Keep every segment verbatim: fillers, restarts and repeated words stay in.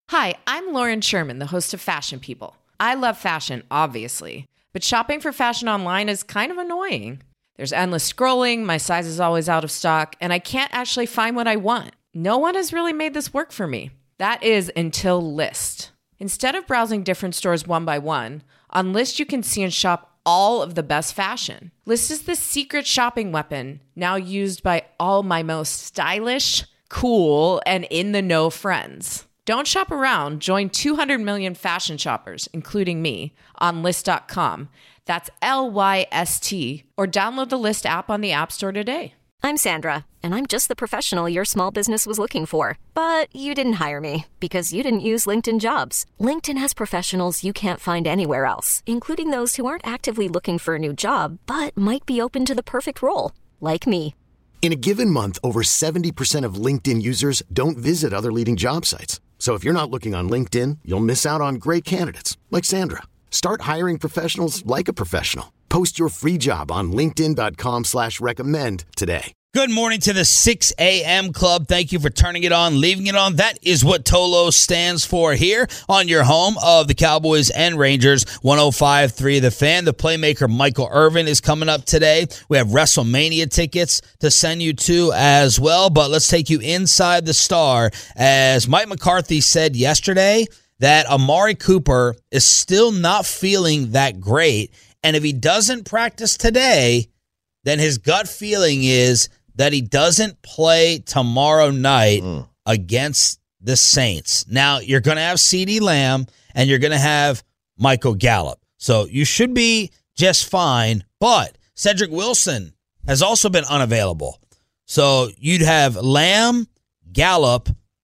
Hi, I'm Lauren Sherman, the host of Fashion People. I love fashion, obviously, but shopping for fashion online is kind of annoying. There's endless scrolling, my size is always out of stock, and I can't actually find what I want. No one has really made this work for me. That is until Lyst. Instead of browsing different stores one by one, on Lyst you can see and shop all of the best fashion. Lyst is the secret shopping weapon, now used by all my most stylish, cool, and in-the-know friends. Don't shop around. Join two hundred million fashion shoppers, including me, on Lyst dot com. That's L Y S T. Or download the Lyst app on the App Store today. I'm Sandra, and I'm just the professional your small business was looking for. But you didn't hire me because you didn't use LinkedIn Jobs. LinkedIn has professionals you can't find anywhere else, including those who aren't actively looking for a new job, but might be open to the perfect role, like me. In a given month, over seventy percent of LinkedIn users don't visit other leading job sites. So if you're not looking on LinkedIn, you'll miss out on great candidates like Sandra. Start hiring professionals like a professional. Post your free job on linkedin dot com slash recommend today. Good morning to the six a.m. Club. Thank you for turning it on, leaving it on. That is what Tolo stands for here on your home of the Cowboys and Rangers, one oh five point three The Fan. The playmaker Michael Irvin is coming up today. We have WrestleMania tickets to send you to as well. But let's take you inside the Star. As Mike McCarthy said yesterday, that Amari Cooper is still not feeling that great. And if he doesn't practice today, then his gut feeling is that he doesn't play tomorrow night mm. against the Saints. Now, you're going to have CeeDee Lamb, and you're going to have Michael Gallup. So you should be just fine. But Cedric Wilson has also been unavailable. So you'd have Lamb, Gallup,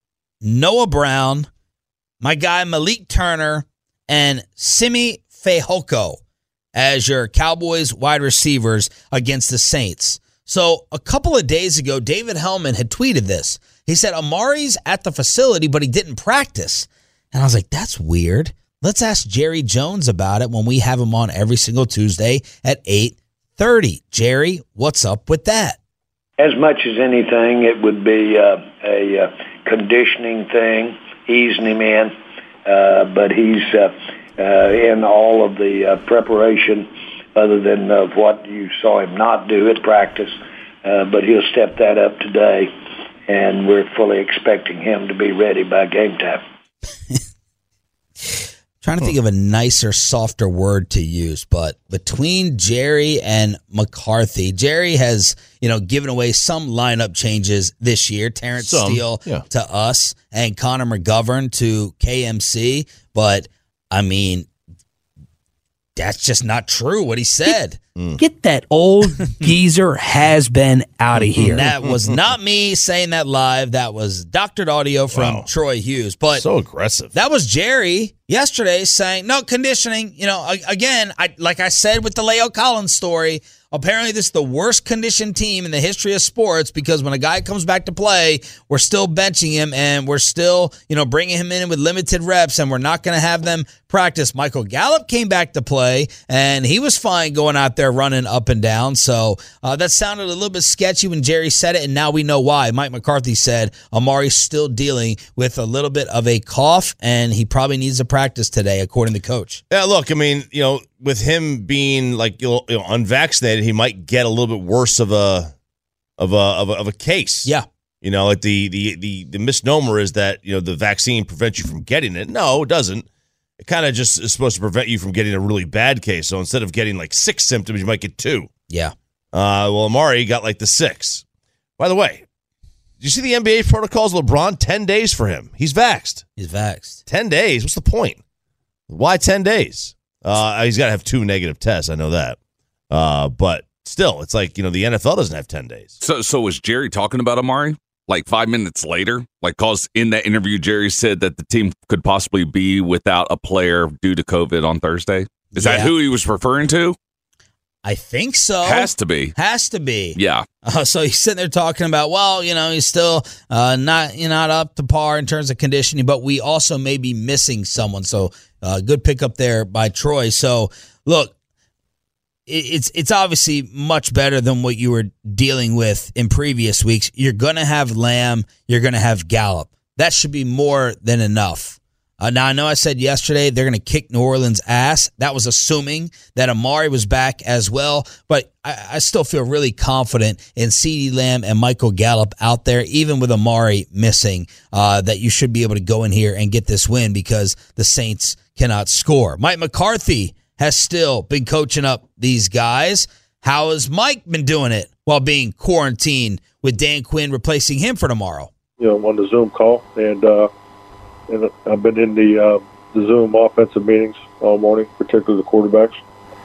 Noah Brown, my guy Malik Turner, and Simi Fehoko as your Cowboys wide receivers against the Saints. So a couple of days ago, David Hellman had tweeted this. He said, Amari's at the facility, but he didn't practice. And I was like, that's weird. Let's ask Jerry Jones about it when we have him on every single Tuesday at eight thirty. Jerry, what's up with that? As much as anything, it would be uh, a uh, conditioning thing, easing him in. Uh, but he's uh, uh, in all of the uh, preparation other than uh, what you saw him not do at practice. Uh, but he'll step that up today, and we're fully expecting him to be ready by game time. Trying to think of a nicer, softer word to use, but between Jerry and McCarthy, Jerry has, you know, given away some lineup changes this year. Terrence some, Steele yeah. to us and Connor McGovern to K M C, but I mean, that's just not true what he said. Get, get that old geezer has been out of here. That was not me saying that live. That was doctored audio from wow. Troy Hughes. But so aggressive. That was Jerry yesterday saying, no, conditioning. You know, again, I like I said with the Leo Collins story, apparently this is the worst conditioned team in the history of sports because when a guy comes back to play, we're still benching him and we're still, you know, bringing him in with limited reps and we're not going to have them practice. Michael Gallup came back to play and he was fine going out there running up and down. So uh, that sounded a little bit sketchy when Jerry said it, and now we know why. Mike McCarthy said Amari's still dealing with a little bit of a cough, and he probably needs to practice today, according to coach. Yeah, look, I mean, you know, with him being like you know, unvaccinated, he might get a little bit worse of a of a of a, of a case. Yeah. You know, like the, the the the misnomer is that, you know, the vaccine prevents you from getting it. No, it doesn't. It kind of just is supposed to prevent you from getting a really bad case. So instead of getting like six symptoms, you might get two. Yeah. Uh, well, Amari got like the six. By the way, did you see the N B A protocols? LeBron, ten days for him. He's vaxxed. He's vaxxed. ten days? What's the point? Why ten days? Uh, he's got to have two negative tests. I know that. Uh, but still, it's like, you know, the N F L doesn't have ten days. So, so was Jerry talking about Amari? Like five minutes later, like cause in that interview, Jerry said that the team could possibly be without a player due to COVID on Thursday. Is yeah. that who he was referring to? I think so. Has to be. Has to be. Yeah. Uh, so he's sitting there talking about, well, you know, he's still uh, not you're not up to par in terms of conditioning, but we also may be missing someone. So uh, good pickup there by Troy. So look. It's it's obviously much better than what you were dealing with in previous weeks. You're going to have Lamb. You're going to have Gallup. That should be more than enough. Uh, now, I know I said yesterday they're going to kick New Orleans' ass. That was assuming that Amari was back as well. But I, I still feel really confident in CeeDee Lamb and Michael Gallup out there, even with Amari missing, uh, that you should be able to go in here and get this win because the Saints cannot score. Mike McCarthy has still been coaching up these guys. How has Mike been doing it while being quarantined with Dan Quinn replacing him for tomorrow? You know, on the Zoom call, and uh, and I've been in the, uh, the Zoom offensive meetings all morning, particularly the quarterbacks.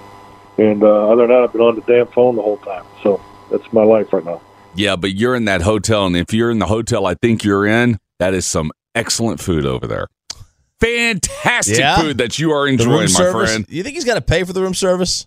And uh, other than that, I've been on the damn phone the whole time. So that's my life right now. Yeah, but you're in that hotel, and if you're in the hotel I think you're in, that is some excellent food over there. Fantastic Yeah. food that you are The enjoying, room my service. friend. You think he's got to pay for the room service?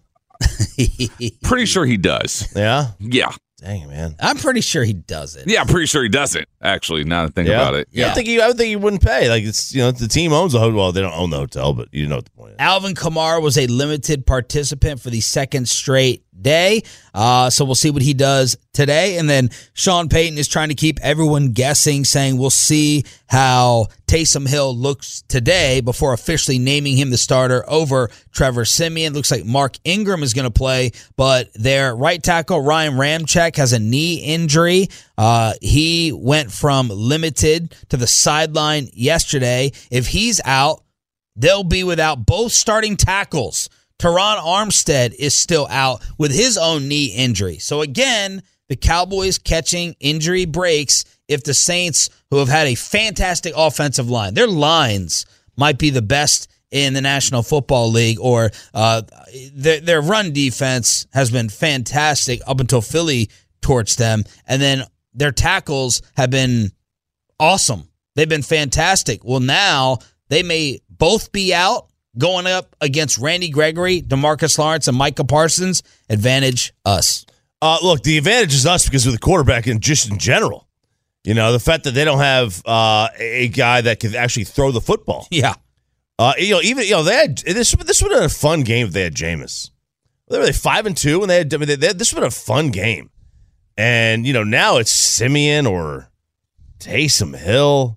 Pretty sure he does. Yeah. Yeah. Dang, man. I'm pretty sure he doesn't. Yeah, I'm pretty sure he doesn't, actually, now that I think Yeah. about it. Yeah. I Yeah. think he, I would think he wouldn't pay. Like, it's, you know, the team owns the hotel. Well, they don't own the hotel, but you know what the point is. Alvin Kamara was a limited participant for the second straight day. Uh, so we'll see what he does today. And then Sean Payton is trying to keep everyone guessing, saying we'll see how Taysom Hill looks today before officially naming him the starter over Trevor Siemian. Looks like Mark Ingram is going to play, but their right tackle, Ryan Ramczyk, has a knee injury. Uh, he went from limited to the sideline yesterday. If he's out, they'll be without both starting tackles. Teron Armstead is still out with his own knee injury. So again, the Cowboys catching injury breaks if the Saints, who have had a fantastic offensive line, their lines might be the best in the National Football League, or uh, their, their run defense has been fantastic up until Philly torched them. And then their tackles have been awesome. They've been fantastic. Well, now they may both be out going up against Randy Gregory, DeMarcus Lawrence, and Micah Parsons. Advantage us. Uh, look, the advantage is us because of the quarterback and just in general. You know, the fact that they don't have uh, a guy that can actually throw the football. Yeah. Uh, you know, even you know they had this. This would have been a fun game if they had Jameis. They were they five and two, and they had, I mean, they, they, this would have been a fun game. And you know, now it's Simeon or Taysom Hill.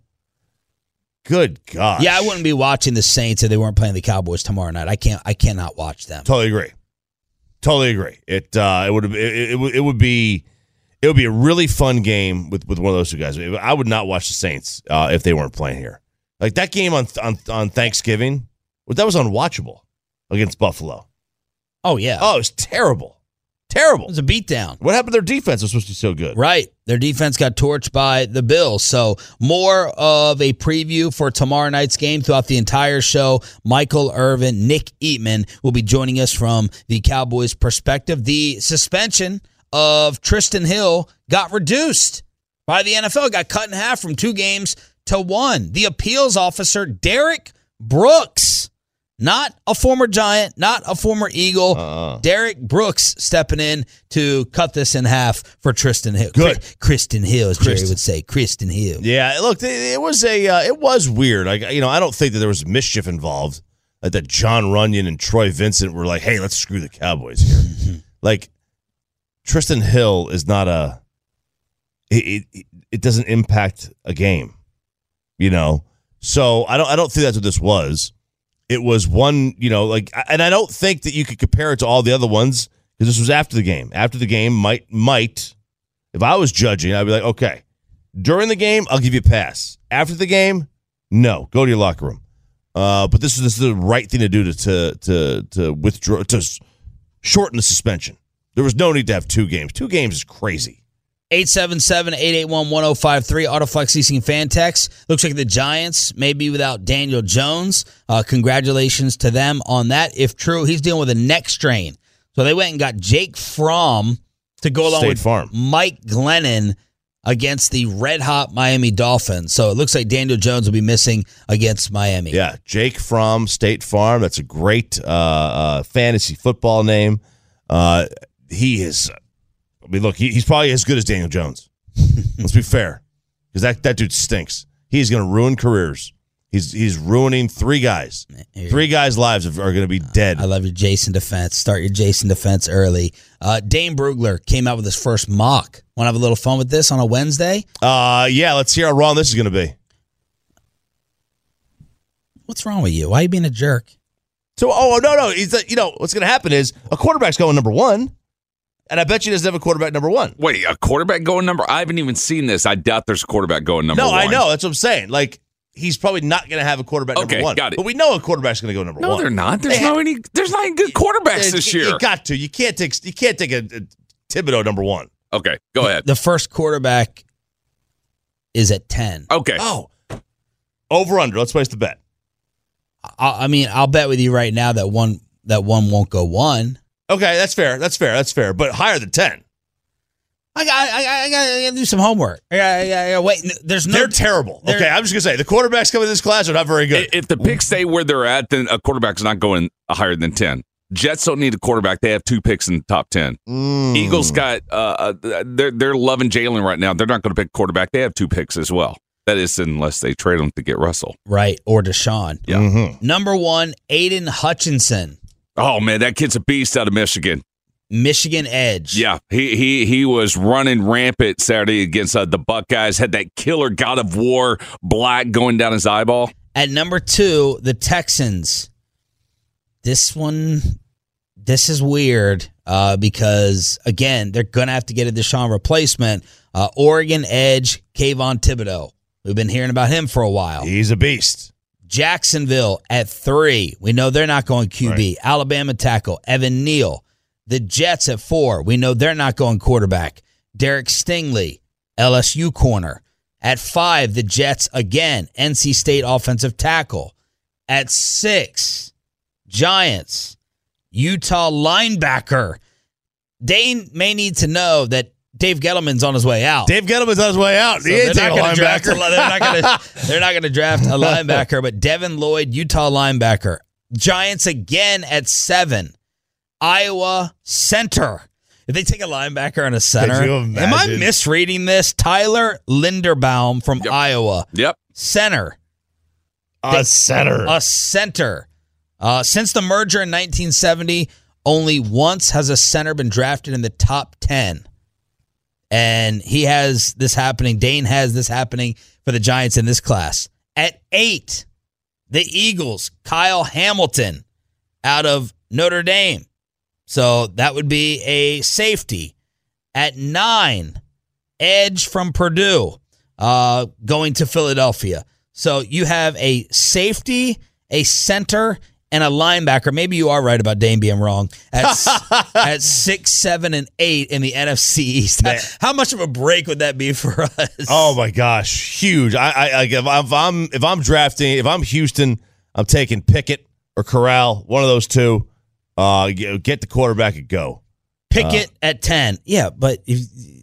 Good gosh. Yeah, I wouldn't be watching the Saints if they weren't playing the Cowboys tomorrow night. I can't. I cannot watch them. Totally agree. Totally agree. It uh, it would it, it, it would it would be it would be a really fun game with, with one of those two guys. I would not watch the Saints uh, if they weren't playing here. Like that game on on on Thanksgiving, that was unwatchable against Buffalo. Oh yeah. Oh, it was terrible. Terrible. It was a beatdown. What happened to their defense? It was supposed to be so good. Right. Their defense got torched by the Bills. So more of a preview for tomorrow night's game throughout the entire show. Michael Irvin, Nick Eatman will be joining us from the Cowboys' perspective. The suspension of Tristan Hill got reduced by the N F L. It got cut in half from two games to one. The appeals officer, Derek Brooks, not a former Giant, not a former Eagle. Uh-uh. Derek Brooks stepping in to cut this in half for Tristan Hill. Good. Kristen Hill, as Jerry Kristen. would say. Kristen Hill. Yeah, look, it was a uh, it was weird. Like, you know, I don't think that there was mischief involved. Like that John Runyon and Troy Vincent were like, "Hey, let's screw the Cowboys here." Mm-hmm. Like Tristan Hill is not a it, it it doesn't impact a game. You know. So, I don't I don't think that's what this was. It was one, you know, like, and I don't think that you could compare it to all the other ones because this was after the game. After the game, might, might, if I was judging, I'd be like, okay, during the game, I'll give you a pass. After the game, no, go to your locker room. Uh, but this is, this is the right thing to do to to to, to withdraw, to shorten the suspension. There was no need to have two games. Two games is crazy. eight seven seven, eight eight one, one oh five three, Autoflex Leasing Fan Text. Looks like the Giants may be without Daniel Jones. Uh, congratulations to them on that. If true, he's dealing with a neck strain. So they went and got Jake Fromm to go along State with Farm. Mike Glennon against the red-hot Miami Dolphins. So it looks like Daniel Jones will be missing against Miami. Yeah, Jake Fromm, State Farm. That's a great uh, uh, fantasy football name. Uh, he is... I mean, look, he, he's probably as good as Daniel Jones. Let's be fair, because that, that dude stinks. He's going to ruin careers. He's he's ruining three guys. Three guys' lives are going to be dead. I love your Jason defense. Start your Jason defense early. Uh, Dane Brugler came out with his first mock. Want to have a little fun with this on a Wednesday? Uh, yeah, let's hear how wrong this is going to be. What's wrong with you? Why are you being a jerk? So, oh, no, no. He's, uh, you know, what's going to happen is a quarterback's going number one, and I bet you doesn't have a quarterback number one. Wait, a quarterback going number? I haven't even seen this. I doubt there's a quarterback going number no, one. No, I know. That's what I'm saying. Like, he's probably not going to have a quarterback okay, number one. Got it. But we know a quarterback's going to go number no, one. No, they're not. There's they no ha- any. There's not any good quarterbacks you, this you, year. You got to. You can't take. You can't take a, a Thibodeau number one. Okay, go ahead. The first quarterback is at ten. Okay. Oh, over under. Let's place the bet. I, I mean, I'll bet with you right now that one that one won't go one. Okay, that's fair. That's fair. That's fair. But higher than ten. I got. I, I, I got to do some homework. I got. I got wait. There's no. They're terrible. They're, okay, I'm just gonna say the quarterbacks coming in this class are not very good. If the picks stay where they're at, then a quarterback's not going higher than ten. Jets don't need a quarterback. They have two picks in the top ten. Mm. Eagles got. Uh, they're they're loving Jalen right now. They're not going to pick quarterback. They have two picks as well. That is unless they trade him to get Russell. Right, or Deshaun. Yeah. Mm-hmm. Number one, Aiden Hutchinson. Oh man, that kid's a beast out of Michigan. Michigan edge. Yeah, he he he was running rampant Saturday against uh, the Buckeyes. Had that killer God of War black going down his eyeball. At number two, the Texans. This one, this is weird uh, because, again, they're going to have to get a Deshaun replacement. Uh, Oregon edge, Kayvon Thibodeau. We've been hearing about him for a while. He's a beast. Jacksonville at three. We know they're not going Q B. Right. Alabama tackle, Evan Neal. The Jets at four. We know they're not going quarterback. Derek Stingley, L S U corner. At five, the Jets again, N C State offensive tackle. At six, Giants, Utah linebacker. Dane may need to know that Dave Gettleman's on his way out. Dave Gettleman's on his way out. So he ain't they're, taking not a draft a, linebacker. they're not going to. They're not going to draft a linebacker. But Devin Lloyd, Utah linebacker. Giants again at seven. Iowa center. If they take a linebacker and a center, Could you am I imagine? misreading this? Tyler Linderbaum from Yep. Iowa. Yep. Center. A center. A center. Uh, since the merger in nineteen seventy, only once has a center been drafted in the top ten. And he has this happening. Dane has this happening for the Giants in this class. At eight, the Eagles, Kyle Hamilton out of Notre Dame. So that would be a safety. At nine, edge from Purdue uh, going to Philadelphia. So you have a safety, a center, and a linebacker. Maybe you are right about Dane being wrong. At, at six, seven, and eight in the N F C East. Man. How much of a break would that be for us? Oh my gosh, huge! I, I, I if, I'm, if I'm if I'm drafting, if I'm Houston, I'm taking Pickett or Corral, one of those two. Uh, get, get the quarterback and go. Pickett uh, at ten. Yeah, but if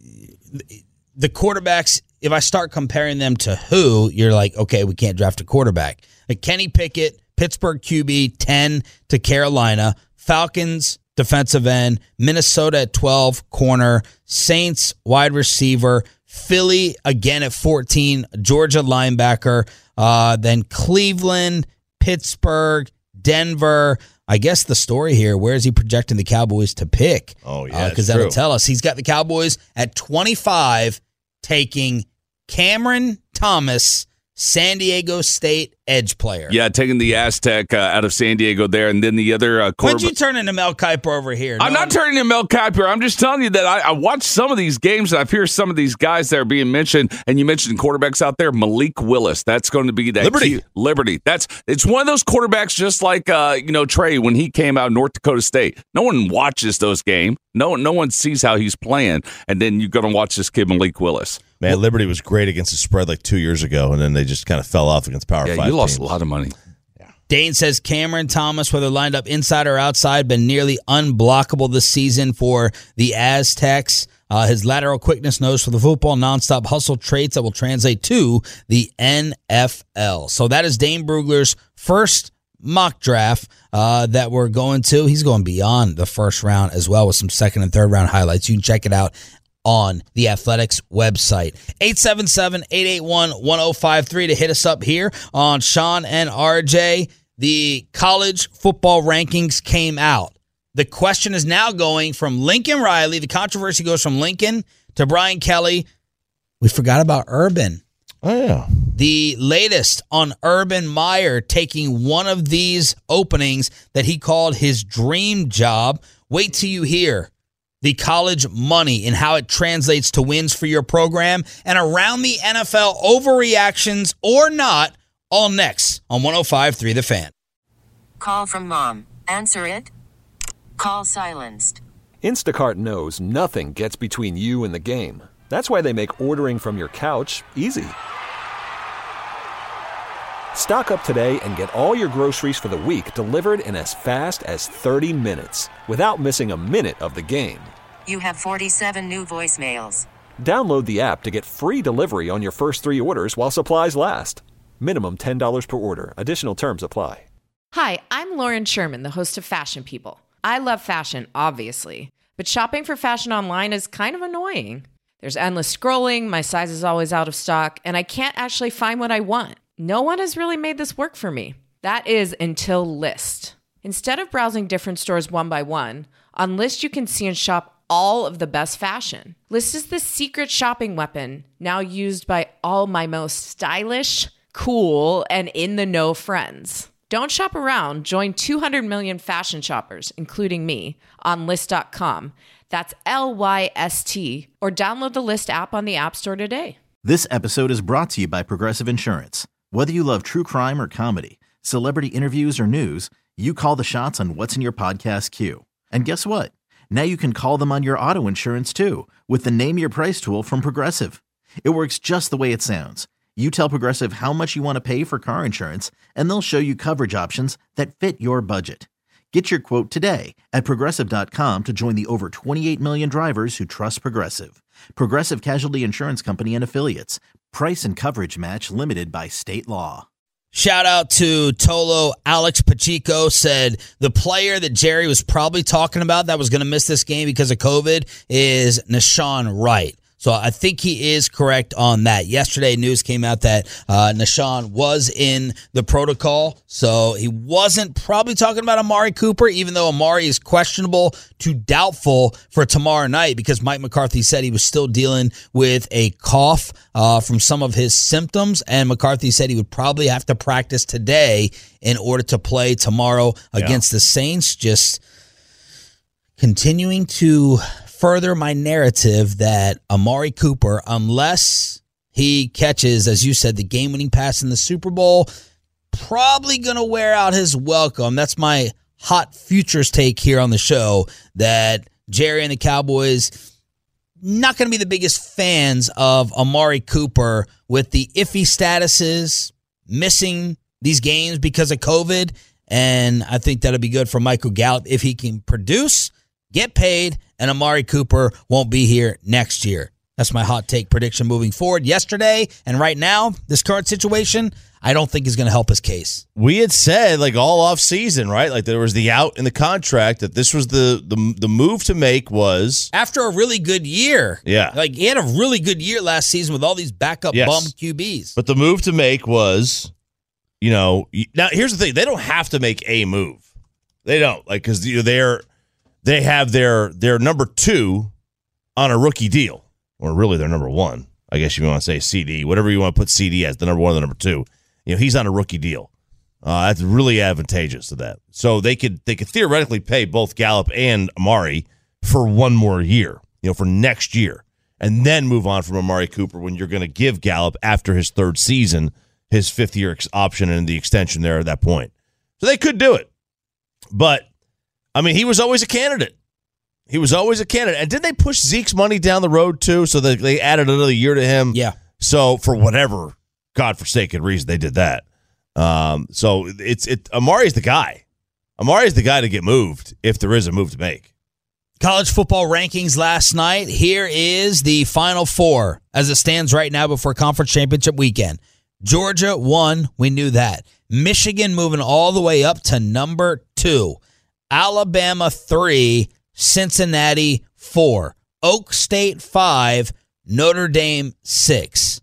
the quarterbacks, if I start comparing them to who, you're like, okay, we can't draft a quarterback. Like Kenny Pickett, Pittsburgh Q B, ten to Carolina. Falcons, defensive end. Minnesota at twelve, corner. Saints, wide receiver. Philly, again at fourteen, Georgia linebacker. Uh, then Cleveland, Pittsburgh, Denver. I guess the story here, where is he projecting the Cowboys to pick? Oh, yeah, Because uh, that'll tell us. He's got the Cowboys at twenty-five, taking Cameron Thomas, San Diego State edge player. Yeah, taking the Aztec uh, out of San Diego there, and then the other uh, When'd quarterback. you turn into Mel Kiper over here? I'm No, not turning to Mel Kiper. I'm just telling you that I, I watched some of these games, and I hear some of these guys that are being mentioned, and you mentioned quarterbacks out there. Malik Willis, that's going to be that Liberty. key- Liberty. That's it's one of those quarterbacks, just like uh, you know Trey when he came out of North Dakota State. No one watches those games. No, no one sees how he's playing, and then you're going to watch this kid Malik Willis. Man, Liberty was great against the spread like two years ago, and then they just kind of fell off against Power Yeah, Five. you lost teams. a lot of money. Dane says Cameron Thomas, whether lined up inside or outside, been nearly unblockable this season for the Aztecs. Uh, his lateral quickness knows for the football, nonstop hustle traits that will translate to the N F L. So that is Dane Brugler's first mock draft uh, that we're going to. He's going beyond the first round as well with some second and third round highlights. You can check it out on the Athletics website. eight seven seven, eight eight one, one oh five three to hit us up here on Sean and R J. The college football rankings came out. The question is now going from Lincoln Riley. The controversy goes from Lincoln to Brian Kelly. We forgot about Urban. Oh, yeah. the latest on Urban Meyer taking one of these openings that he called his dream job. Wait till you hear the college money and how it translates to wins for your program and around the N F L overreactions or not, all next on one oh five point three The Fan. Call from mom. Answer it. Call silenced. Instacart knows nothing gets between you and the game. That's why they make ordering from your couch easy. Stock up today and get all your groceries for the week delivered in as fast as thirty minutes without missing a minute of the game. You have forty-seven new voicemails. Download the app to get free delivery on your first three orders while supplies last. Minimum ten dollars per order. Additional terms apply. Hi, I'm Lauren Sherman, the host of Fashion People. I love fashion, obviously, but shopping for fashion online is kind of annoying. There's endless scrolling, my size is always out of stock, and I can't actually find what I want. No one has really made this work for me. That is until Lyst. Instead of browsing different stores one by one, on Lyst you can see and shop all of the best fashion. Lyst is the secret shopping weapon now used by all my most stylish, cool, and in-the-know friends. Don't shop around. Join two hundred million fashion shoppers, including me, on Lyst dot com. That's L Y S T, or download the Lyst app on the App Store today. This episode is brought to you by Progressive Insurance. Whether you love true crime or comedy, celebrity interviews or news, you call the shots on what's in your podcast queue. And guess what? Now you can call them on your auto insurance too with the Name Your Price tool from Progressive. It works just the way it sounds. You tell Progressive how much you want to pay for car insurance, and they'll show you coverage options that fit your budget. Get your quote today at Progressive dot com to join the over twenty-eight million drivers who trust Progressive. Progressive Casualty Insurance Company and Affiliates. Price and coverage match limited by state law. Shout out to Tolo. Alex Pacheco said the player that Jerry was probably talking about that was going to miss this game because of COVID is Nahshon Wright. So I think he is correct on that. Yesterday, news came out that uh, Nahshon was in the protocol, so he wasn't probably talking about Amari Cooper, even though Amari is questionable to doubtful for tomorrow night because Mike McCarthy said he was still dealing with a cough uh, from some of his symptoms, and McCarthy said he would probably have to practice today in order to play tomorrow against yeah. the Saints. Just continuing to further my narrative that Amari Cooper, unless he catches, as you said, the game-winning pass in the Super Bowl, probably going to wear out his welcome. That's my hot futures take here on the show, that Jerry and the Cowboys not going to be the biggest fans of Amari Cooper with the iffy statuses, missing these games because of COVID, and I think that'll be good for Michael Gallup if he can produce, get paid, and Amari Cooper won't be here next year. That's my hot take prediction moving forward. Yesterday and right now, this current situation, I don't think is going to help his case. We had said, like, all off season, right? Like, there was the out in the contract that this was the the, the move to make was after a really good year. Yeah. Like, he had a really good year last season with all these backup yes. bum Q Bs. But the move to make was, you know, now here's the thing. They don't have to make a move. They don't. Like, because they're... They have their their number two on a rookie deal, or really their number one. I guess you want to say C D, whatever you want to put C D as, the number one or the number two. You know, he's on a rookie deal. Uh, that's really advantageous to that. So they could they could theoretically pay both Gallup and Amari for one more year, you know, for next year, and then move on from Amari Cooper when you're going to give Gallup after his third season his fifth year ex- option and the extension there at that point. So they could do it, but. I mean, he was always a candidate. He was always a candidate. And did they push Zeke's money down the road, too, so that they added another year to him? Yeah. So, for whatever godforsaken reason, they did that. Um, so, it's it. Amari's the guy. Amari's the guy to get moved if there is a move to make. College football rankings last night. Here is the Final Four as it stands right now before Conference Championship weekend. Georgia, one. We knew that. Michigan moving all the way up to number two. Alabama, three. Cincinnati, four. Oak State, five. Notre Dame, six.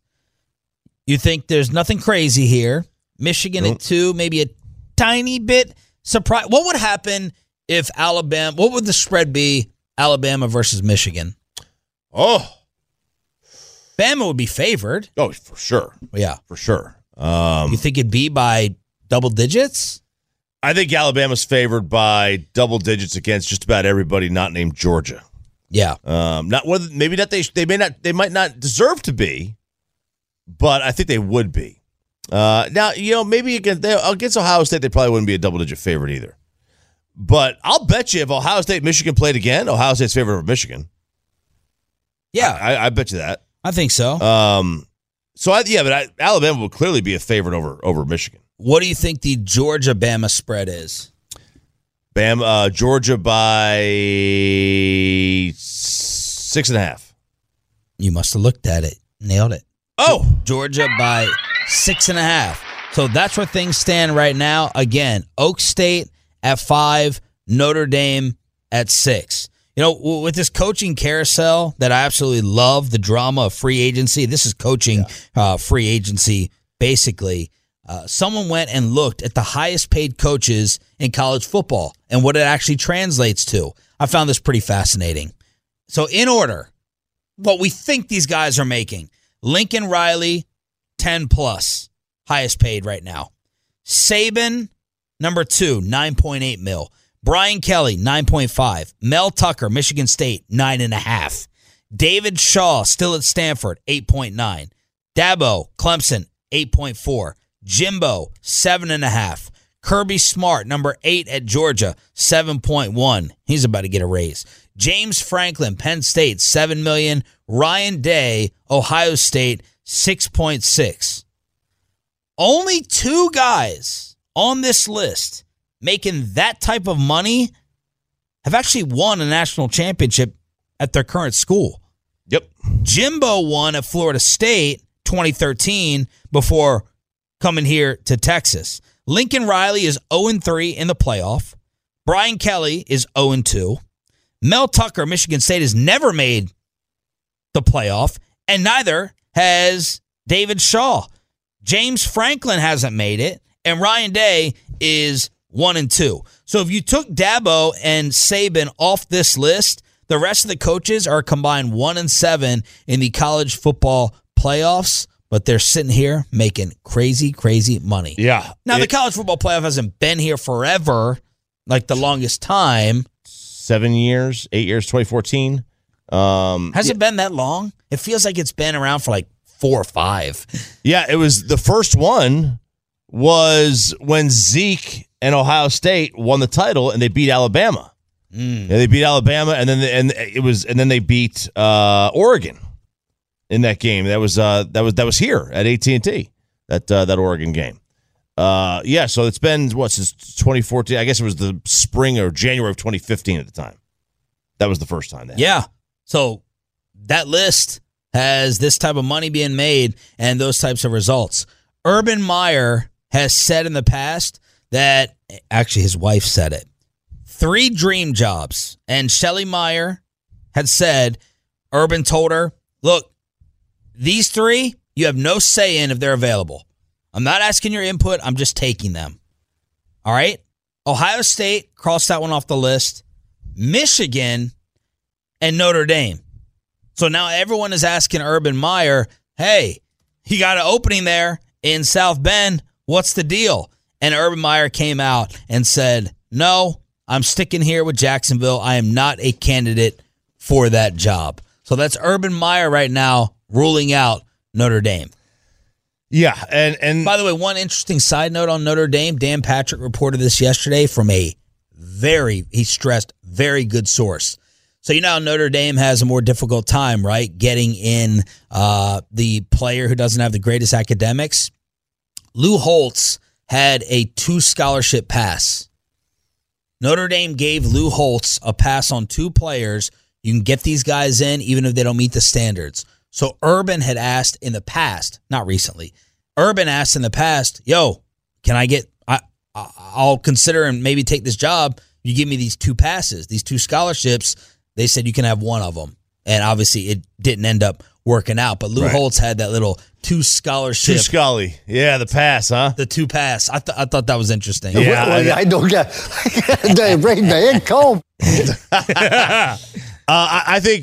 You think there's nothing crazy here. Michigan nope. at two, maybe a tiny bit surprise. What would happen if Alabama, what would the spread be, Alabama versus Michigan? Oh. Bama would be favored. Oh, for sure. Yeah. For sure. Um, you think it'd be by double digits? I think Alabama's favored by double digits against just about everybody not named Georgia. Yeah. Um, not whether maybe that they they may not they might not deserve to be, but I think they would be. Uh, now you know maybe against they, against Ohio State they probably wouldn't be a double digit favorite either. But I'll bet you if Ohio State Michigan played again, Ohio State's favored over Michigan. Yeah, I, I bet you that. I think so. Um, so I, yeah, but I, Alabama will clearly be a favorite over over Michigan. What do you think the Georgia Bama spread is? Bam, uh, Georgia by six and a half. You must have looked at it. Nailed it. Oh! Georgia by six and a half. So that's where things stand right now. Again, Oak State at five, Notre Dame at six. You know, with this coaching carousel that I absolutely love, the drama of free agency, this is coaching yeah. uh, free agency, basically. Uh, someone went and looked at the highest paid coaches in college football and what it actually translates to. I found this pretty fascinating. So in order, what we think these guys are making, Lincoln Riley, ten plus, highest paid right now. Saban, number two, nine point eight mil. Brian Kelly, nine point five. Mel Tucker, Michigan State, nine point five. David Shaw, still at Stanford, eight point nine. Dabo, Clemson, eight point four. Jimbo, seven point five. Kirby Smart, number eight at Georgia, seven point one. He's about to get a raise. James Franklin, Penn State, seven million dollars. Ryan Day, Ohio State, six point six. Only two guys on this list making that type of money have actually won a national championship at their current school. Yep. Jimbo won at Florida State twenty thirteen before coming here to Texas. Lincoln Riley is oh and three in the playoff. Brian Kelly is oh and two. Mel Tucker, Michigan State, has never made the playoff, and neither has David Shaw. James Franklin hasn't made it, and Ryan Day is one and two. So if you took Dabo and Saban off this list, the rest of the coaches are combined one and seven in the college football playoffs, but they're sitting here making crazy, crazy money. Yeah. Now, it, the college football playoff hasn't been here forever, like the longest time. Seven years, eight years, twenty fourteen. Um, Has yeah. it been that long? It feels like it's been around for like four or five. Yeah, it was the first one was when Zeke and Ohio State won the title and they beat Alabama. Mm. Yeah, they beat Alabama and then they, and it was and then they beat uh, Oregon in that game. That was uh, that was that was here at A T and T. That uh, that Oregon game. Uh, yeah, so it's been what since twenty fourteen. I guess it was the spring or January of twenty fifteen at the time. That was the first time. That yeah. So that list has this type of money being made and those types of results. Urban Meyer has said in the past that, actually his wife said it, three dream jobs. And Shelley Meyer had said, Urban told her, look, these three, you have no say in if they're available. I'm not asking your input. I'm just taking them. All right? Ohio State, crossed that one off the list. Michigan and Notre Dame. So now everyone is asking Urban Meyer, hey, you got an opening there in South Bend. What's the deal? And Urban Meyer came out and said, no, I'm sticking here with Jacksonville. I am not a candidate for that job. So that's Urban Meyer right now ruling out Notre Dame. Yeah, and, and by the way, one interesting side note on Notre Dame, Dan Patrick reported this yesterday from a very, he stressed, very good source. So you know how Notre Dame has a more difficult time, right, getting in uh, the player who doesn't have the greatest academics? Lou Holtz had a two-scholarship pass. Notre Dame gave Lou Holtz a pass on two players. You can get these guys in even if they don't meet the standards. So Urban had asked in the past, not recently, Urban asked in the past, yo, can I get, I, I'll consider and maybe take this job. You give me these two passes, these two scholarships. They said you can have one of them. And obviously it didn't end up working out. But Lou right. Holtz had that little two scholarship. Two Scully. Yeah, the pass, huh? The two pass. I, th- I thought that was interesting. Yeah, well, I, I don't get they bring the income. uh, I, I think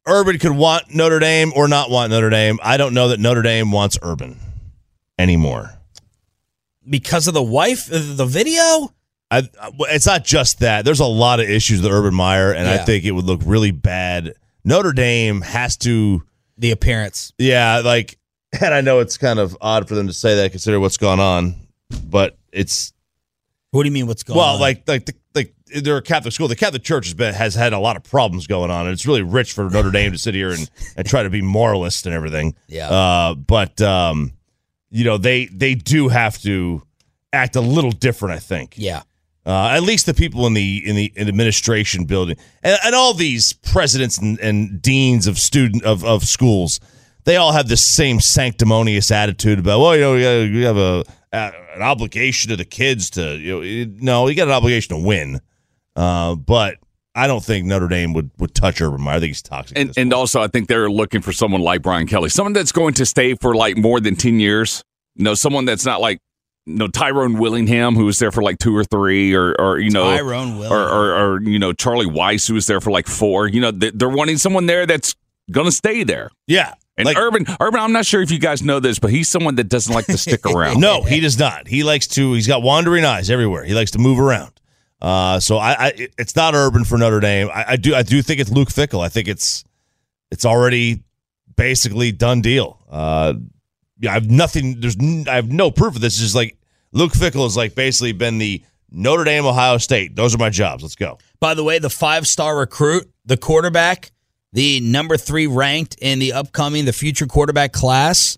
Urban could want Notre Dame or not want Notre Dame. I don't know that Notre Dame wants Urban anymore. Because of the wife, the video? I, it's not just that. There's a lot of issues with Urban Meyer, and Yeah. I think it would look really bad. Notre Dame has to... The appearance. Yeah, like, and I know it's kind of odd for them to say that, consider what's gone on, but it's... What do you mean what's going well, on? Well, like, like, the, like they're a Catholic school. The Catholic Church has, been, has had a lot of problems going on, and it's really rich for Notre Dame to sit here and, and try to be moralist and everything. Yeah. Uh, but, um, you know, they they do have to act a little different, I think. Yeah. Uh, at least the people in the in the in administration building and, and all these presidents and, and deans of student of, of schools, they all have this same sanctimonious attitude about, well, you know, you, you have a, a an obligation to the kids to, you know, it, no, you got an obligation to win. Uh, but I don't think Notre Dame would, would touch Urban Meyer. I think he's toxic. And and also, I think they're looking for someone like Brian Kelly, someone that's going to stay for like more than ten years. You know, someone that's not like, you know, Tyrone Willingham, who was there for like two or three, or, or you know, Tyrone Willingham. or, or, or, you know, Charlie Weiss, who was there for like four. You know, they're wanting someone there that's going to stay there. Yeah. And like, Urban, Urban, I'm not sure if you guys know this, but he's someone that doesn't like to stick around. No, he does not. He likes to, he's got wandering eyes everywhere. He likes to move around. Uh, so I, I, it's not Urban for Notre Dame. I, I do, I do think it's Luke Fickell. I think it's, it's already basically done deal. Uh, yeah, I have nothing. There's, n- I have no proof of this. It's just like Luke Fickell has like basically been the Notre Dame, Ohio State. Those are my jobs. Let's go. By the way, the five-star recruit, the quarterback, the number three ranked in the upcoming, the future quarterback class,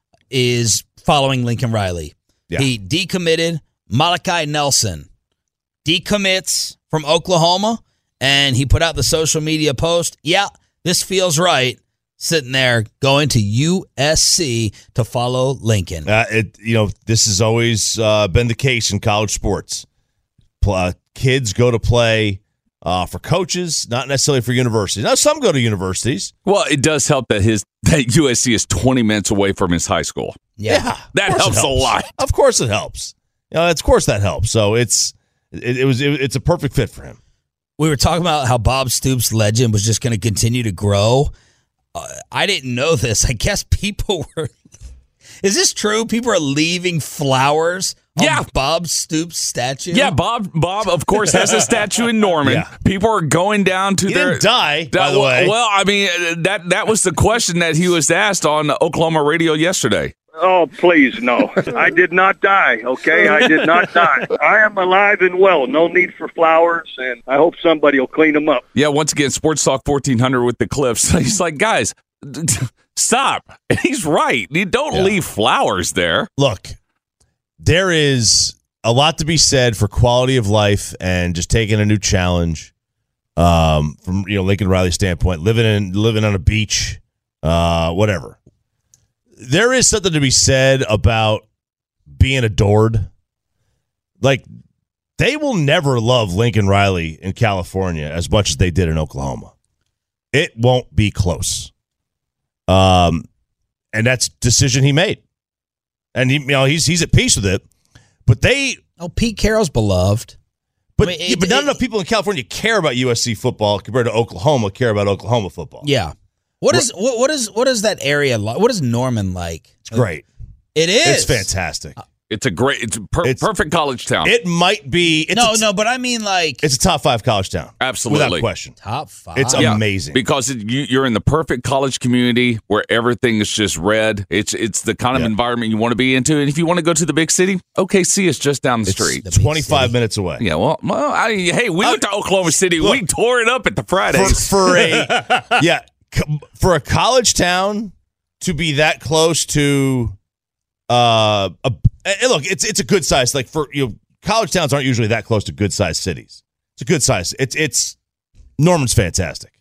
is following Lincoln Riley. Yeah. He decommitted Malachi Nelson. Decommits from Oklahoma, and he put out the social media post, yeah, this feels right, sitting there going to U S C to follow Lincoln. Uh, it, you know, this has always uh, been the case in college sports. Pl- uh, kids go to play uh, for coaches, not necessarily for universities. Now, some go to universities. Well, it does help that his that U S C is twenty minutes away from his high school. Yeah, that helps, helps a lot. Of course, it helps. You know, of course, that helps. So it's it, it was it, it's a perfect fit for him. We were talking about how Bob Stoops' legend was just going to continue to grow. Uh, I didn't know this. I guess people were. Is this true? People are leaving flowers on yeah. Bob Stoops' statue? Yeah, Bob, Bob, of course, has a statue in Norman. Yeah. People are going down to he their. Didn't die, that, by the way. Well, I mean, that that was the question that he was asked on Oklahoma radio yesterday. Oh, please, no. I did not die, okay? I did not die. I am alive and well. No need for flowers, and I hope somebody will clean them up. Yeah, once again, Sports Talk fourteen hundred with the Cliffs. He's like, guys, stop. And he's right. You don't Yeah. leave flowers there. Look, there is a lot to be said for quality of life and just taking a new challenge. Um, from you know Lincoln Riley's standpoint, living in living on a beach, uh, whatever. There is something to be said about being adored. Like, they will never love Lincoln Riley in California as much as they did in Oklahoma. It won't be close. Um, and that's a decision he made. And he, you know, he's he's at peace with it. But they Oh, Pete Carroll's beloved. But, I mean, yeah, it- but not it- enough people in California care about U S C football compared to Oklahoma care about Oklahoma football. Yeah. What is what, what is what is that area like? What is Norman like? It's great. It is. It's fantastic. It's a great, it's a per- It's- perfect college town. It might be. It's no, a, no, but I mean like It's a top five college town. Absolutely. Without question. top five. It's Yeah, amazing. because it, you, you're in the perfect college community where everything is just red. It's it's the kind of Yeah. environment you want to be into. And if you want to go to the big city, O K C is just down the street. It's twenty-five minutes away. Yeah, well, well I, hey, we went to Oklahoma City. look, we tore it up at the For, Fridays. for a yeah, co- for a college town to be that close to uh a and look, it's it's a good size. Like for you know, college towns aren't usually that close to good sized cities. It's a good size. It's it's Norman's fantastic.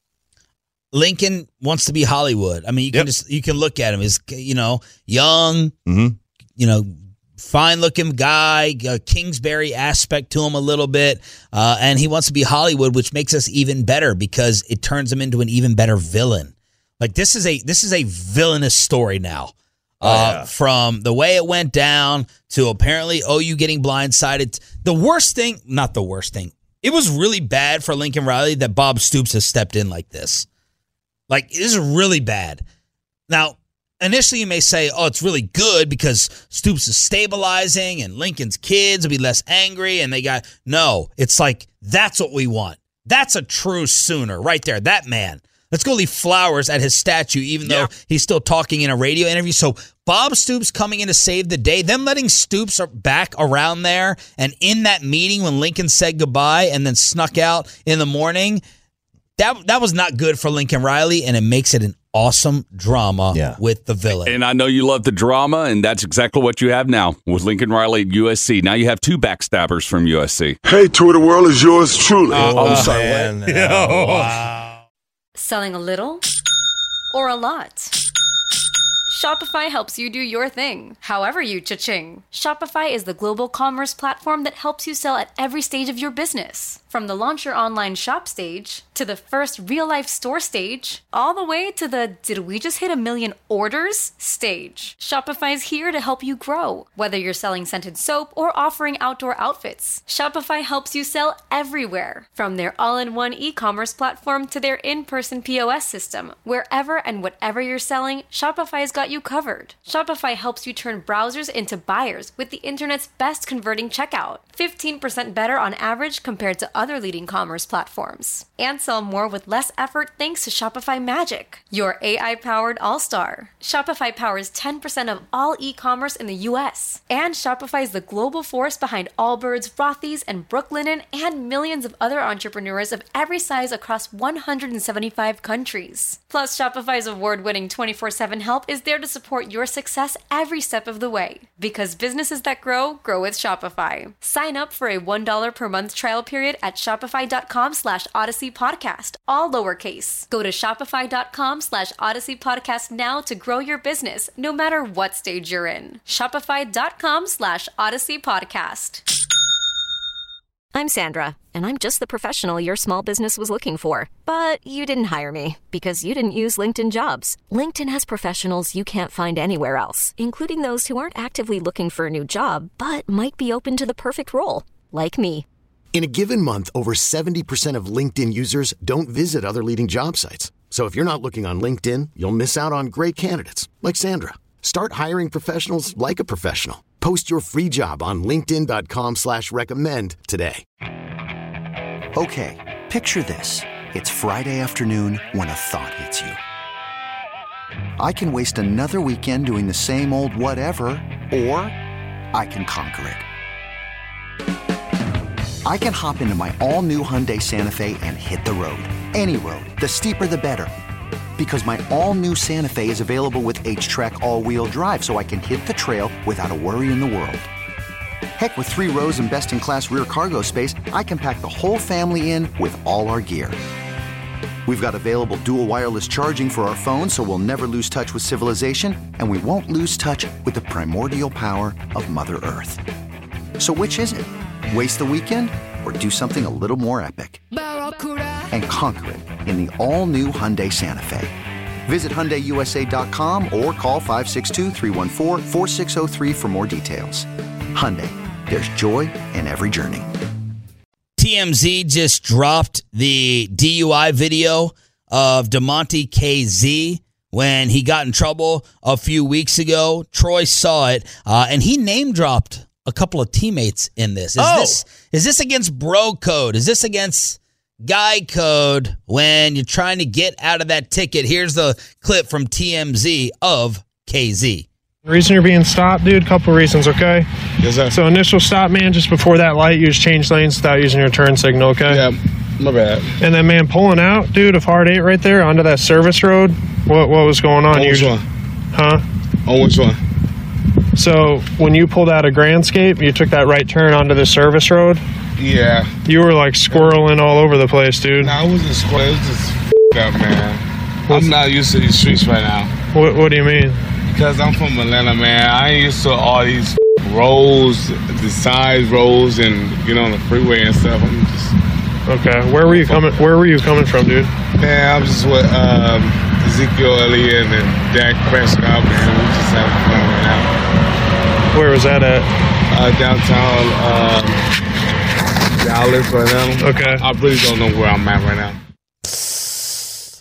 Lincoln wants to be Hollywood. I mean, you can Yep. just you can look at him. He's you know young, Mm-hmm. you know, fine looking guy, a Kingsbury aspect to him a little bit, uh, and he wants to be Hollywood, which makes us even better because it turns him into an even better villain. Like this is a this is a villainous story now. Oh, Uh, yeah. From the way it went down to apparently O U getting blindsided. The worst thing, not the worst thing, it was really bad for Lincoln Riley that Bob Stoops has stepped in like this. Like, this is really bad. Now, initially you may say, oh, it's really good because Stoops is stabilizing and Lincoln's kids will be less angry and they got, no, it's like, that's what we want. That's a true Sooner right there, that man. Let's go leave flowers at his statue, even yeah. though he's still talking in a radio interview. So Bob Stoops coming in to save the day, them letting Stoops back around there and in that meeting when Lincoln said goodbye and then snuck out in the morning, that that was not good for Lincoln Riley, and it makes it an awesome drama yeah. with the villain. And I know you love the drama, and that's exactly what you have now with Lincoln Riley at U S C. Now you have two backstabbers from U S C. Hey, Twitter world is yours truly. Oh, oh I'm sorry. Man. Oh, wow. Selling a little or a lot? Shopify helps you do your thing, however you cha-ching. Shopify is the global commerce platform that helps you sell at every stage of your business. From the launch your online shop stage, to the first real-life store stage, all the way to the did we just hit a million orders stage. Shopify's here to help you grow. Whether you're selling scented soap or offering outdoor outfits, Shopify helps you sell everywhere. From their all-in-one e-commerce platform to their in-person P O S system, wherever and whatever you're selling, Shopify's got you covered. Shopify helps you turn browsers into buyers with the internet's best converting checkout. fifteen percent better on average compared to other leading commerce platforms. And sell more with less effort thanks to Shopify Magic, your A I-powered all-star. Shopify powers ten percent of all e-commerce in the U S. And Shopify is the global force behind Allbirds, Rothy's, and Brooklinen, and millions of other entrepreneurs of every size across one hundred seventy-five countries. Plus, Shopify's award-winning twenty-four seven help is there to support your success every step of the way. Because businesses that grow, grow with Shopify. Sign up for a one dollar per month trial period at shopify.com slash Odyssey Podcast, all lowercase. Go to shopify.com slash Odyssey Podcast now to grow your business, no matter what stage you're in. Shopify.com slash Odyssey Podcast. I'm Sandra, and I'm just the professional your small business was looking for. But you didn't hire me because you didn't use LinkedIn Jobs. LinkedIn has professionals you can't find anywhere else, including those who aren't actively looking for a new job, but might be open to the perfect role, like me. In a given month, over seventy percent of LinkedIn users don't visit other leading job sites. So if you're not looking on LinkedIn, you'll miss out on great candidates like Sandra. Start hiring professionals like a professional. Post your free job on linkedin.com slash recommend today. Okay, picture this. It's Friday afternoon when a thought hits you. I can waste another weekend doing the same old whatever, or I can conquer it. I can hop into my all-new Hyundai Santa Fe and hit the road. Any road. The steeper, the better. Because my all-new Santa Fe is available with H-Track all-wheel drive, so I can hit the trail without a worry in the world. Heck, with three rows and best-in-class rear cargo space, I can pack the whole family in with all our gear. We've got available dual wireless charging for our phones, so we'll never lose touch with civilization, and we won't lose touch with the primordial power of Mother Earth. So which is it? Waste the weekend or do something a little more epic? And conquer it in the all-new Hyundai Santa Fe. Visit Hyundai U S A dot com or call five six two, three one four, four six zero three for more details. Hyundai, there's joy in every journey. T M Z just dropped the D U I video of DeMonte K Z when he got in trouble a few weeks ago. Troy saw it, uh, and he name-dropped a couple of teammates in this. Is oh. this is this against bro code? Is this against guy code when you're trying to get out of that ticket? Here's the clip from T M Z of K Z. The reason you're being stopped, dude, couple reasons, okay? Yes, sir. So initial stop, man, just before that light, you just change lanes without using your turn signal, okay? Yeah, my bad. And then, man, pulling out, dude, of hard eight right there onto that service road, what what was going on? On which you one? Huh? On which one? So when you pulled out of Grandscape, you took that right turn onto the service road? Yeah. You were like squirreling all over the place, dude. Nah, I wasn't squirreling. It was just f***ed up, man. What's, I'm not used to these streets right now. What What do you mean? Because I'm from Atlanta, man. I ain't used to all these roads, the side roads, and get on the freeway and stuff. I'm just... Okay. Where were you coming Where were you coming from, dude? Man, I'm just with um, Ezekiel Elliott and Dak Prescott, man. We just having fun right now. Where was that at? Uh, downtown uh, Dallas right now. Okay. I really don't know where I'm at right now.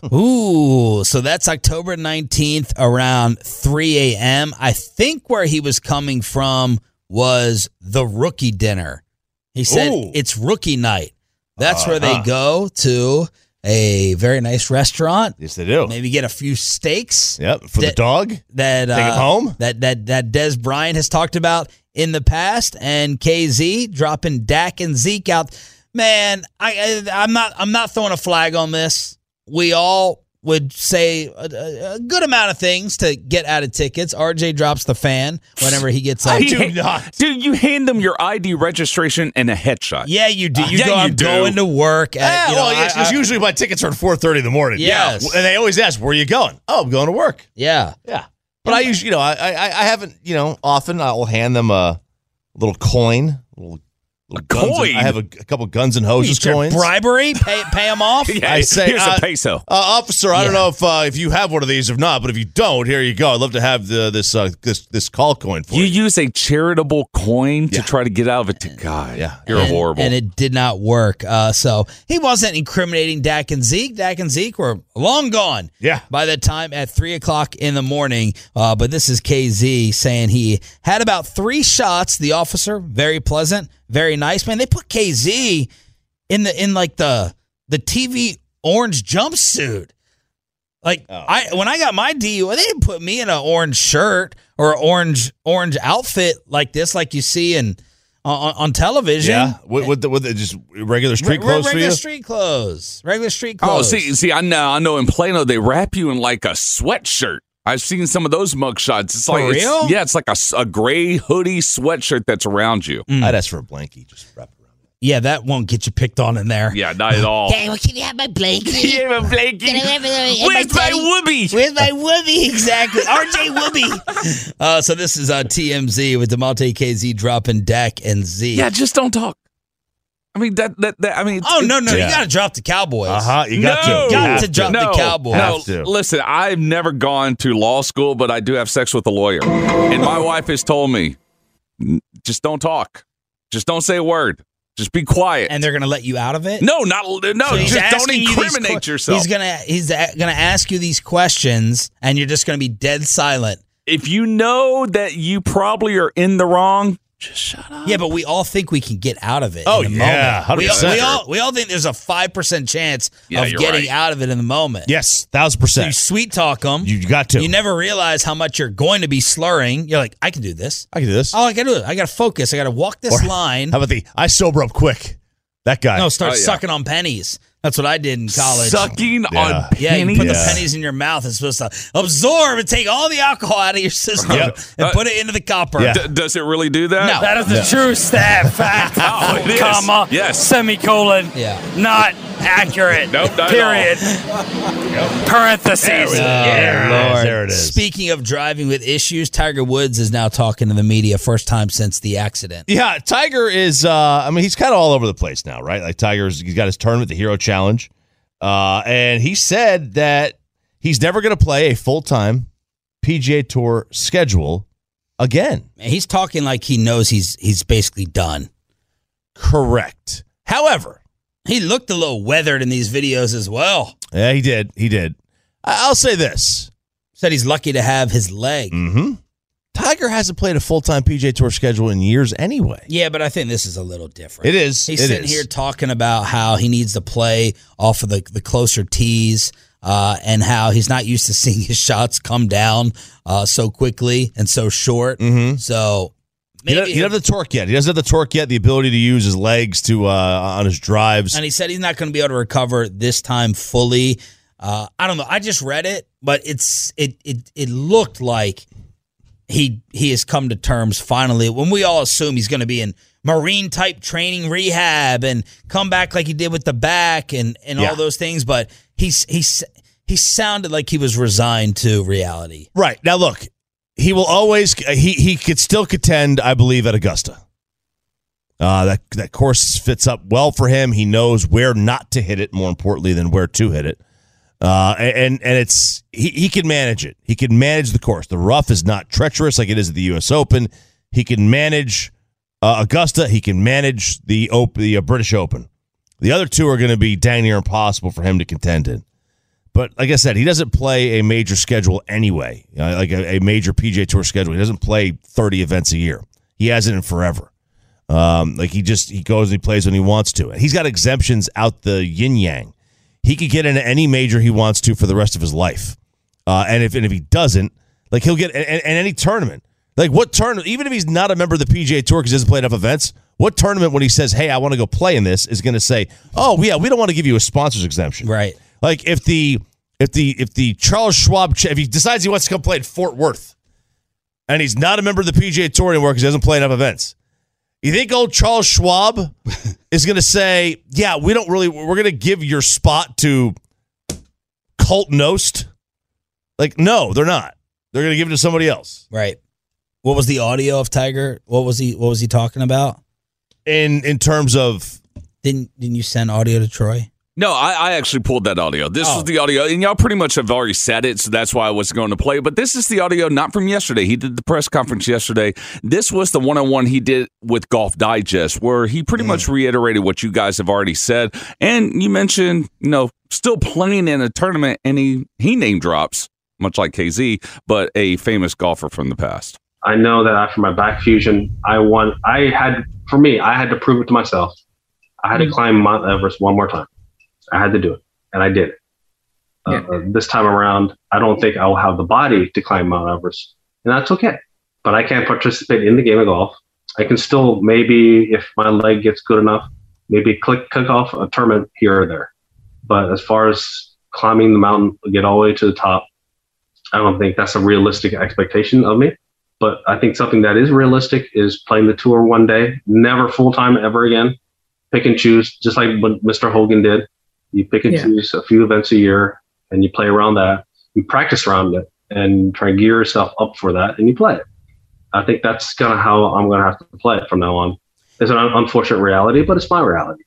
Ooh, so that's October nineteenth around three a.m. I think where he was coming from was the rookie dinner. He said Ooh. it's rookie night. That's Uh-huh. where they go to a very nice restaurant. Yes, they do. Maybe get a few steaks. Yep, for the that- dog. That Take it uh, home. That that that Des Bryant has talked about in the past, and K Z dropping Dak and Zeke out. Man, I, I I'm not I'm not throwing a flag on this. We all would say a, a good amount of things to get out of tickets. R J drops the fan whenever he gets I up. do not. Dude, you hand them your I D registration and a headshot. Yeah, you do. You Yeah, go. you I'm do. going to work. At, Yeah, you know, well, yes, I- because I- usually my tickets are at four thirty in the morning. Yes. Yeah. And they always ask, where are you going? Oh, I'm going to work. Yeah. Yeah. But I usually, you know, I, I I haven't, you know, often I'll hand them a little coin. A little, little guns coin? and- I have a, a couple guns and hoses Your coins. bribery, pay pay them off. Yeah, I say, here's uh, a peso. Uh, officer, I don't Yeah. know if uh, if you have one of these, if not, but if you don't, here you go. I'd love to have the, this uh, this this call coin for You you. use a charitable coin to Yeah. try to get out of it. To God, Yeah. you're and, horrible. And it did not work. Uh, so he wasn't incriminating Dak and Zeke. Dak and Zeke were long gone. Yeah. By the time at three o'clock in the morning. Uh, but this is K Z saying he had about three shots. The officer, very pleasant, very nice. Man, they put K Z in the in like the the T V orange jumpsuit. Like Oh. I when I got my D U I, they didn't put me in an orange shirt or an orange orange outfit like this, like you see in on, on television. Yeah, with, with, the, with the, just regular street Re- clothes for regular you. street clothes. Regular street oh, clothes. see, see, I know, I know. In Plano, they wrap you in like a sweatshirt. I've seen some of those mugshots. It's For like, it's- real? yeah, it's like a, s- a gray hoodie sweatshirt that's around you. Mm. I'd ask for a blankie, just wrap it around. Yeah, that won't get you picked on in there. Yeah, not at all. Hey, well, can you have my blanket? You have a blanket. Can I have it? Where's my whoopee? Where's my Whoopi? Exactly. R J Whoopi. Uh, so this is uh, T M Z with DeMonte K Z dropping Dak and Z. Yeah, just don't talk. I mean that that, that I mean. Oh, no, no. Yeah. You got to drop the Cowboys. Uh huh. You got No. to. Got You to have drop no, the Cowboys. No, Have to. listen, I've never gone to law school, but I do have sex with a lawyer. And my wife has told me, "N- just don't talk. Just don't say a word. Just be quiet. And they're going to let you out of it? no, not no, So he's just don't asking you these incriminate que- yourself. He's gonna he's a- gonna ask you these questions, and you're just gonna be dead silent. If you know that you probably are in the wrong, just shut up. Yeah, but we all think we can get out of it. Oh, in the yeah, moment. We, all, one hundred percent. we all we all think there's a five percent chance Yeah, of you're getting right. out of it in the moment. Yes, thousand So you percent. sweet talk them. You got to. You never realize how much you're going to be slurring. You're like, I can do this. I can do this. Oh, I got to do it. I got to focus. I got to walk this Or- line. How about the I sober up quick? That guy. No, start Oh, yeah. sucking on pennies. That's what I did in college. Sucking Yeah. on Yeah, you pennies. put the Yeah. pennies in your mouth. It's supposed to absorb and take all the alcohol out of your system Yep. and Uh, put it into the copper. Yeah. D- does it really do that? No. That is a true stat fact. Oh, it is. Comma. Yes. Semicolon. Yeah. Not accurate. Nope, not at all. Period. Parentheses. There we go. Yeah. There it is. There it is. Speaking of driving with issues, Tiger Woods is now talking to the media, first time since the accident. Yeah, Tiger is. Uh, I mean, he's kind of all over the place now, right? Like Tiger's, he's got his tournament, the Hero Challenge, uh, and he said that he's never going to play a full time P G A Tour schedule again. And he's talking like he knows he's he's basically done. Correct. However, He looked a little weathered in these videos as well. yeah, he did. He did. I- I'll say this. Said he's lucky to have his leg. Mm-hmm. Tiger hasn't played a full time P G A Tour schedule in years anyway. Yeah, but I think this is a little different. It is. He's It sitting is. here talking about how he needs to play off of the, the closer tees uh, and how he's not used to seeing his shots come down uh, so quickly and so short. Mm-hmm. So He doesn't, he doesn't have the torque yet. He doesn't have the torque yet, the ability to use his legs to uh, on his drives. And he said he's not going to be able to recover this time fully. Uh, I don't know. I just read it, but it's it it it looked like he he has come to terms finally. When we all assume he's going to be in marine type training rehab and come back like he did with the back and and Yeah. all those things, but he's he's he sounded like he was resigned to reality. Right. Now, look, he will always, he he could still contend, I believe, at Augusta. Uh, that, that course fits up well for him. He knows where not to hit it, more importantly, than where to hit it. Uh, and and it's he, he can manage it. He can manage the course. The rough is not treacherous like it is at the U S Open. He can manage uh, Augusta. He can manage the Open, the uh, British Open. The other two are going to be dang near impossible for him to contend in. But like I said, he doesn't play a major schedule anyway, uh, like a, a major P G A Tour schedule. He doesn't play thirty events a year. He hasn't in forever. Um, like he just he goes and he plays when he wants to. And he's got exemptions out the yin yang. He could get into any major he wants to for the rest of his life. Uh, and if and if he doesn't, like he'll get in any tournament. Like what tournament? Even if he's not a member of the P G A Tour because he doesn't play enough events, what tournament when he says, "Hey, I want to go play in this," is going to say, "Oh yeah, we don't want to give you a sponsors exemption." Right. Like if the if the if the Charles Schwab if he decides he wants to come play at Fort Worth, and he's not a member of the P G A Tour anymore because he doesn't play enough events, you think old Charles Schwab is going to say, "Yeah, we don't really. We're going to give your spot to Colt Knost"? Like, no, they're not. They're going to give it to somebody else. Right. What was the audio of Tiger? What was he? What was he talking about? In in terms of didn't didn't you send audio to Troy? No, I, I actually pulled that audio. This Oh. was the audio, and y'all pretty much have already said it, so that's why I was going to play. But this is the audio, not from yesterday. He did the press conference yesterday. This was the one-on-one he did with Golf Digest, where he pretty mm. much reiterated what you guys have already said. And you mentioned, you know, still playing in a tournament, and he, he name drops, much like K Z, but a famous golfer from the past. I know that after my back fusion, I won. I had, for me, I had to prove it to myself. I had to climb Mount Everest one more time. I had to do it, and I did it. Yeah. Uh, this time around, I don't think I will have the body to climb Mount Everest, and that's okay. But I can't participate in the game of golf. I can still, maybe if my leg gets good enough, maybe click, click off a tournament here or there. But as far as climbing the mountain, get all the way to the top, I don't think that's a realistic expectation of me. But I think something that is realistic is playing the tour one day, never full-time ever again. Pick and choose, just like what Mister Hogan did. You pick and yeah. choose a few events a year, and you play around that. You practice around it, and try to gear yourself up for that, and you play it. I think that's kind of how I'm going to have to play it from now on. It's an unfortunate reality, but it's my reality.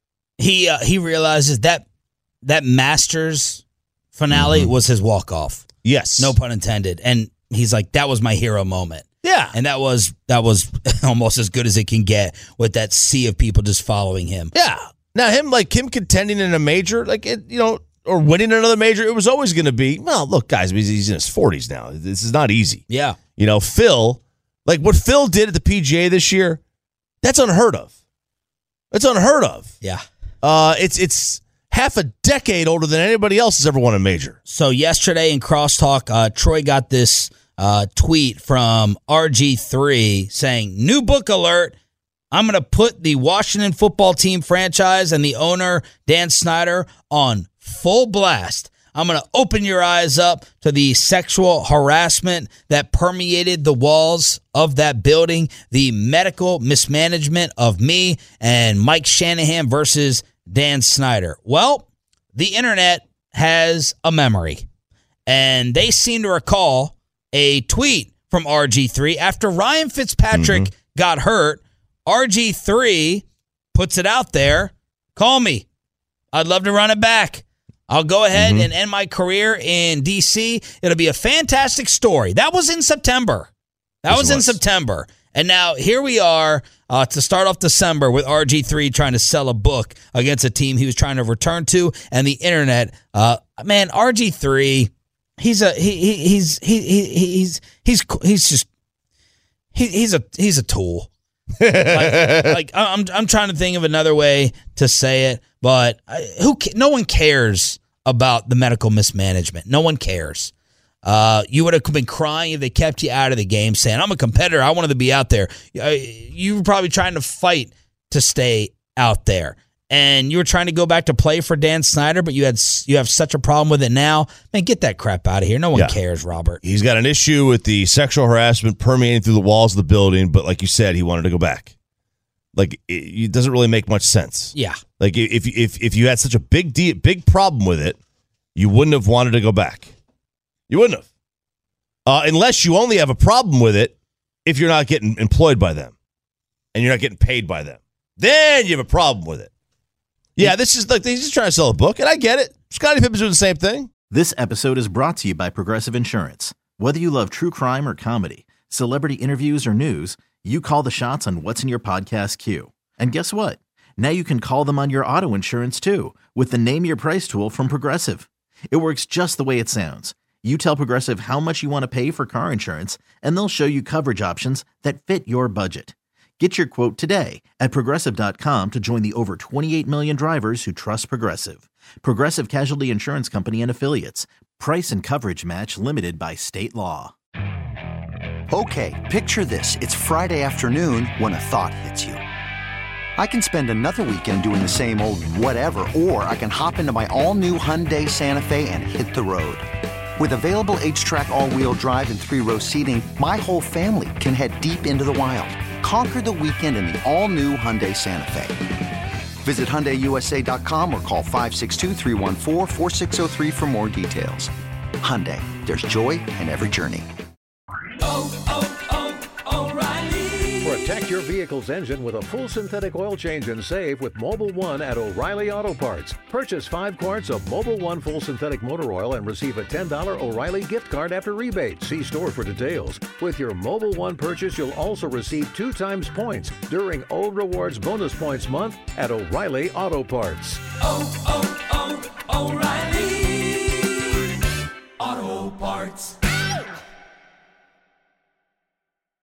He uh, he realizes that that Masters finale mm-hmm. was his walk-off. Yes. No pun intended. And he's like, that was my hero moment. Yeah. And that was that was almost as good as it can get with that sea of people just following him. Yeah. Now, him, like, him contending in a major, like, it, you know, or winning another major, it was always going to be, well, look, guys, he's in his forties now. This is not easy. Yeah. You know, Phil, like, what Phil did at the P G A this year, that's unheard of. That's unheard of. Yeah. Uh, it's it's half a decade older than anybody else has ever won a major. So yesterday in Crosstalk, uh, Troy got this uh, tweet from R G three saying, new book alert. I'm going to put the Washington football team franchise and the owner, Dan Snyder, on full blast. I'm going to open your eyes up to the sexual harassment that permeated the walls of that building, the medical mismanagement of me and Mike Shanahan versus Dan Snyder. Well, the internet has a memory, and they seem to recall a tweet from R G three after Ryan Fitzpatrick mm-hmm. got hurt. R G three puts it out there. Call me. I'd love to run it back. I'll go ahead mm-hmm. and end my career in D C. It'll be a fantastic story. That was in September. That was, was in September. And now here we are uh, to start off December with R G three trying to sell a book against a team he was trying to return to, and the internet. Uh, man, R G three, he's a he, he he's he, he he's he's he's just he, he's a he's a tool. like, like I'm I'm trying to think of another way to say it, but who no one cares about the medical mismanagement. No one cares. Uh, you would have been crying if they kept you out of the game, saying, I'm a competitor. I wanted to be out there. You were probably trying to fight to stay out there. And you were trying to go back to play for Dan Snyder, but you had you have such a problem with it now. Man, get that crap out of here. No one yeah. cares, Robert. He's got an issue with the sexual harassment permeating through the walls of the building, but like you said, he wanted to go back. Like, it, it doesn't really make much sense. Yeah. Like, if, if, if you had such a big de- big problem with it, you wouldn't have wanted to go back. You wouldn't have. Uh, unless you only have a problem with it if you're not getting employed by them and you're not getting paid by them. Then you have a problem with it. Yeah, this is like he's just trying to sell a book, and I get it. Scottie Pippen's doing the same thing. This episode is brought to you by Progressive Insurance. Whether you love true crime or comedy, celebrity interviews or news, you call the shots on what's in your podcast queue. And guess what? Now you can call them on your auto insurance too with the Name Your Price tool from Progressive. It works just the way it sounds. You tell Progressive how much you want to pay for car insurance, and they'll show you coverage options that fit your budget. Get your quote today at Progressive dot com to join the over twenty-eight million drivers who trust Progressive. Progressive Casualty Insurance Company and Affiliates. Price and coverage match limited by state law. Okay, picture this. It's Friday afternoon when a thought hits you. I can spend another weekend doing the same old whatever, or I can hop into my all-new Hyundai Santa Fe and hit the road. With available H-Track all-wheel drive and three-row seating, my whole family can head deep into the wild. Conquer the weekend in the all-new Hyundai Santa Fe. Visit Hyundai U S A dot com or call five six two, three one four, four six zero three for more details. Hyundai, there's joy in every journey. Oh, oh, oh, O'Reilly. Protect your vehicle's engine with a full synthetic oil change and save with Mobil one at O'Reilly Auto Parts. Purchase five quarts of Mobil one full synthetic motor oil and receive a ten dollars O'Reilly gift card after rebate. See store for details. With your Mobil one purchase, you'll also receive two times points during O Rewards Bonus Points Month at O'Reilly Auto Parts. Oh, oh, oh, O'Reilly.